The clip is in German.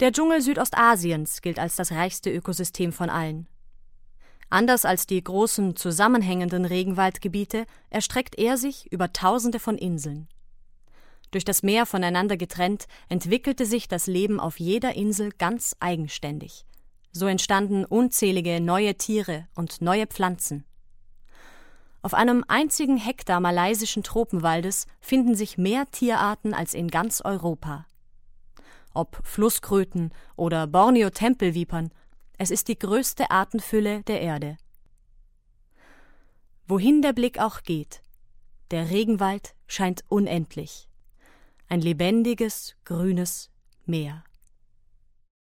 Der Dschungel Südostasiens gilt als das reichste Ökosystem von allen. Anders als die großen, zusammenhängenden Regenwaldgebiete erstreckt er sich über Tausende von Inseln. Durch das Meer voneinander getrennt, entwickelte sich das Leben auf jeder Insel ganz eigenständig. So entstanden unzählige neue Tiere und neue Pflanzen. Auf einem einzigen Hektar malaysischen Tropenwaldes finden sich mehr Tierarten als in ganz Europa. Ob Flusskröten oder Borneo-Tempelvipern, es ist die größte Artenfülle der Erde. Wohin der Blick auch geht, der Regenwald scheint unendlich. Ein lebendiges, grünes Meer.